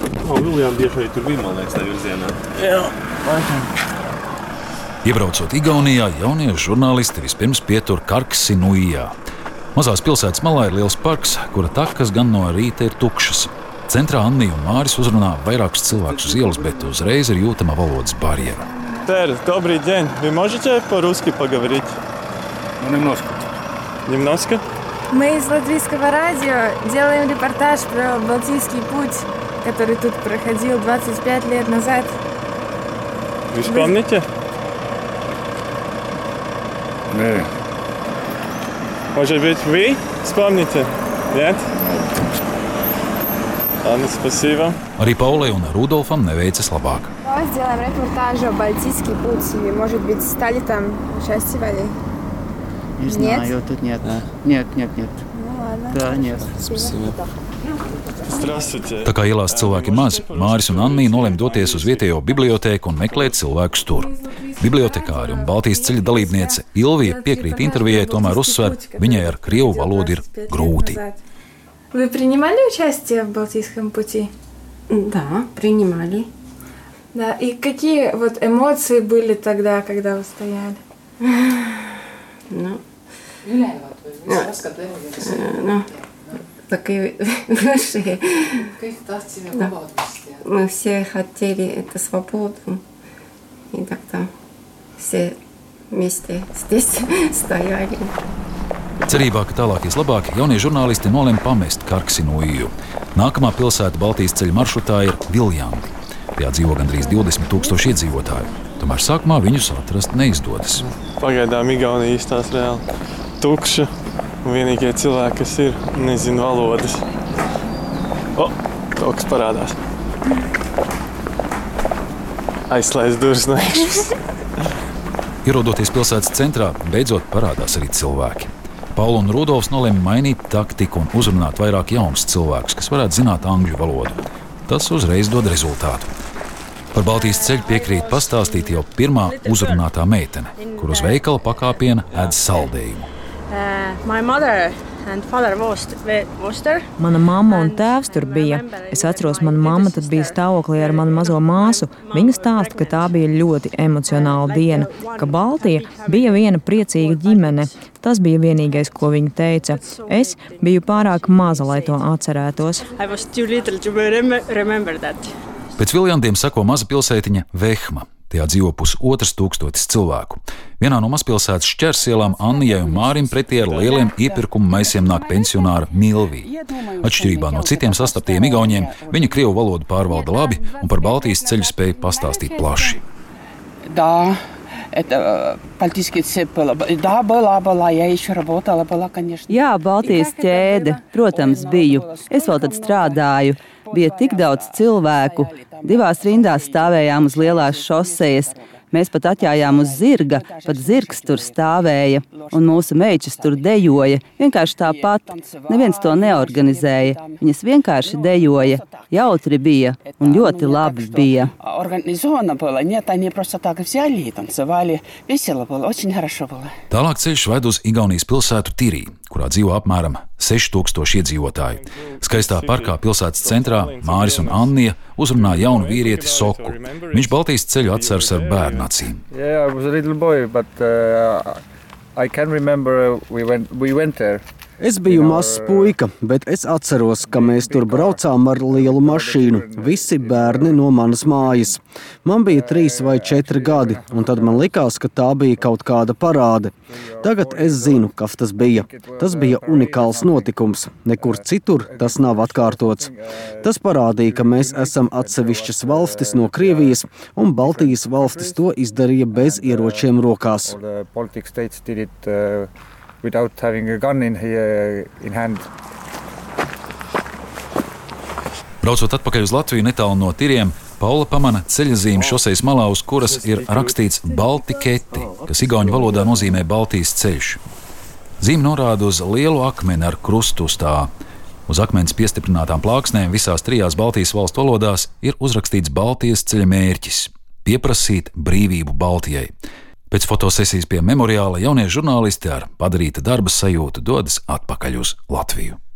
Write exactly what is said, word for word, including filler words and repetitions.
O, Viljām bieži tur bija, man liekas, tā virzienā. Jā, laikam. Iebraucot Igaunijā, jaunie žurnālisti vispirms pietur Karksinujā. Mazās pilsētas malā ir liels parks, kura takas gan no rīta ir tukšas. Centrā Annija un Māris uzrunā vairākus cilvēkus uz ielas, bet uzreiz ir jūtama valodas barjera. Тер, добрый день. Вы можете по-русски поговорить? Ну, немножко. Немножко? Мы из Латвийского радио делаем репортаж про Балтийский путь, который тут проходил двадцать пять лет назад. Вы вспомните? Nē. Может быть, вы вспомните? Нет? Ладно, спасибо. Arī Paulai un Rudolfam neveicas labāk. Давай сделаем репортаж о Балтийский путь. И, может быть, стали там участвовали? Не знаю, тут нет. А? Нет, нет, нет. Ну ладно. Да, нет. Спасибо. Здравствуйте. Tā kā ielās cilvēki maz, Māris un Annija nolem doties uz vietējo bibliotēku un meklēt cilvēkus tur. Bibliotekāri un Baltijas ceļa dalībniece Ilvija piekrīt intervijai, tomēr uzsver, viņai ar krievu valodu ir grūti. Вы принимали участие в Балтийском пути? Да, принимали. Да. И какие вот эмоции были тогда, когда вы стояли? Ну, ну, такие большие. Мы все хотели эту свободу. И так-то все вместе здесь стояли. Cerībā, ka tālāk ies labāk, jaunie žurnālisti nolem pamest Karksinujju. Nākamā pilsēta Baltijas ceļa maršrutā ir Viljandi. Tajā dzīvo gandrīz divdesmit tūkstoši iedzīvotāju. Tomēr sākumā viņus atrast neizdodas. Pagaidām Igaunija izstās reāli tukša. Vienīgie cilvēki, kas ir, nezinu valodas. O, kaut kas parādās. Aizslēdz durvis no iekšas. Ierodoties pilsētas centrā, beidzot parādās arī cilvēki. Paula un Rudolfs nolēma mainīt taktiku un uzrunāt vairāk jaunus cilvēkus, kas varētu zināt angļu valodu. Tas uzreiz dod rezultātu. Par Baltijas ceļu piekrīt pastāstīt jau pirmā uzrunātā meitene, kur uz veikala pakāpiena ēd saldējumu. Mana mamma un tēvs tur bija. Es atceros, mana mamma tad bija stāvoklī ar manu mazo māsu. Viņa stāsta, ka tā bija ļoti emocionāla diena, ka Baltija bija viena priecīga ģimene. Tas bija vienīgais, ko viņa teica. Es biju pārāk maza, lai to atcerētos. Pēc Viljandiem sako maza pilsētiņa Vehma. Tajā dzīvo pusotras tūkstotis cilvēku. Vienā no mazpilsētas šķērsielām Annijai un Mārim pretī ar lieliem iepirkumu maisiem nāk pensionāra Milvija. Atšķirībā no citiem sastaptiem igauņiem, viņa krievu valodu pārvalda labi un par Baltijas ceļu spēja pastāstīt plaši. Да, это Балтийский цепь было. Да, была, была. Я еще работала, была, конечно. Jā, Baltijas ķēde. Protams, biju. Es vēl tad strādāju. Bija tik daudz cilvēku. Divās rindās stāvējām uz lielās šosejas. Mēs pat atjājām uz zirga, pat zirgs tur stāvēja, un mūsu meičas tur dejoja. Vienkārši tāpat. Neviens to neorganizēja. Viņas vienkārši dejoja. Jautri bija un ļoti labi bija. Tālāk ceļš ved uz Igaunijas pilsētu Tirī, kurā dzīvo apmēram seši tūkstoši iedzīvotāji. Skaistā parkā pilsētas centrā Māris un Annija uzrunā jaunu vīrieti Soku. Viņš Baltijas ceļu atceras ar bērnu acīm. Yeah, I was a little boy, but uh, I can remember we went, we went there. Es biju mazs puika, bet es atceros, ka mēs tur braucām ar lielu mašīnu, visi bērni no manas mājas. Man bija trīs vai četri gadi, un tad man likās, ka tā bija kaut kāda parāde. Tagad es zinu, kas tas bija. Tas bija unikāls notikums. Nekur citur tas nav atkārtots. Tas parādīja, ka mēs esam atsevišķas valstis no Krievijas, un Baltijas valstis to izdarīja bez ieročiem rokās. Without having a gun in, here, in hand. Braucot atpakaļ uz Latviju netālu no Tiriem, Paula pamana ceļazīmi šosejas malā, uz kuras ir rakstīts Baltiketi, kas igauņu valodā nozīmē Baltijas ceļš. Zīme norāda uz lielu akmeni ar krustu uz tā. Uz akmens piestiprinātām plāksnēm visās trijās Baltijas valstu valodās ir uzrakstīts Baltijas ceļa mērķis – pieprasīt brīvību Baltijai. Pēc fotosesijas pie memoriāla jaunie žurnālisti ar padarīta darba sajūtu dodas atpakaļ uz Latviju.